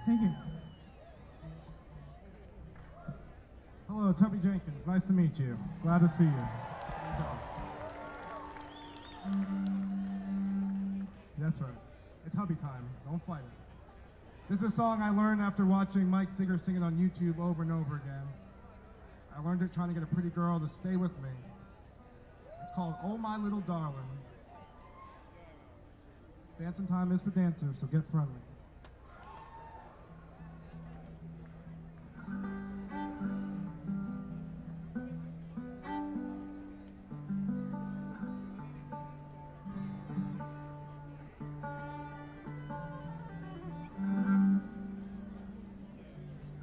Thank you. Hello, it's Hubby Jenkins. Nice to meet you. Glad to see you. That's right. It's hubby time. Don't fight it. This is a song I learned after watching Mike Singer sing it on YouTube over and over again. I learned it trying to get a pretty girl to stay with me. It's called Oh My Little Darling. Dancing time is for dancers, so get friendly.